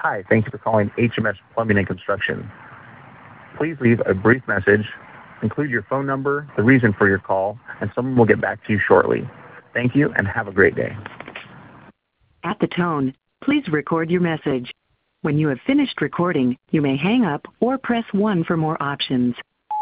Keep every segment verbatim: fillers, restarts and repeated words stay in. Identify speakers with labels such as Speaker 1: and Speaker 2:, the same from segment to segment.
Speaker 1: Hi, thank you for calling H M S Plumbing and Construction. Please leave a brief message, include your phone number, the reason for your call, and someone will get back to you shortly. Thank you and have a great day.
Speaker 2: At the tone, please record your message. When you have finished recording, you may hang up or press one for more options.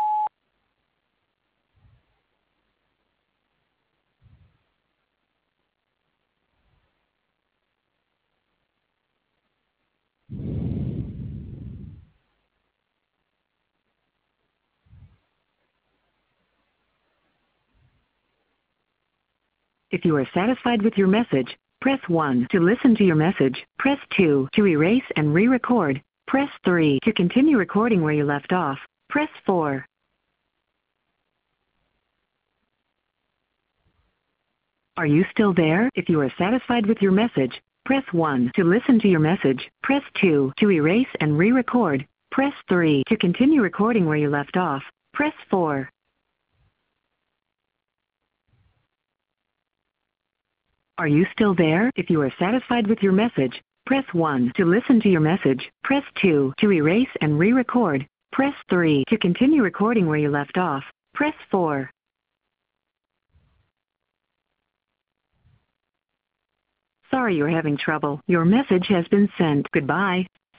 Speaker 2: If you are satisfied with your message, press one. To listen to your message, press two. To erase and re-record, press three. To continue recording where you left off, press four. Are you still there? If you are satisfied with your message, press one. To listen to your message, press two. To erase and re-record, press three. To continue recording where you left off, press four. Are you still there? If you are satisfied with your message, press one. To listen to your message, press two. To erase and re-record, press three. To continue recording where you left off, press four. Sorry you're having trouble. Your message has been sent. Goodbye.